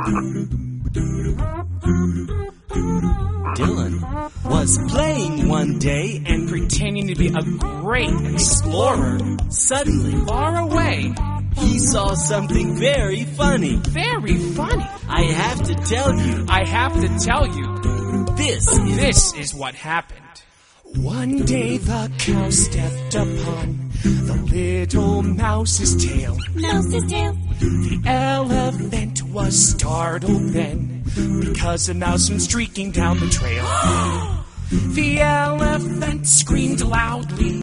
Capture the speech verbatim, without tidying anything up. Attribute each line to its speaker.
Speaker 1: Dylan was playing one day and
Speaker 2: pretending to be a great explorer.
Speaker 1: Suddenly,
Speaker 2: Far away.
Speaker 1: he saw something very funny.
Speaker 2: Very funny.
Speaker 1: I have to tell you,
Speaker 2: I have to tell you,
Speaker 1: this is...
Speaker 2: this is what happened. One day the cow stepped upon the little mouse's tail.
Speaker 3: Mouse's tail.
Speaker 2: The elephant was startled then, because a mouse went streaking down the trail. The elephant screamed loudly.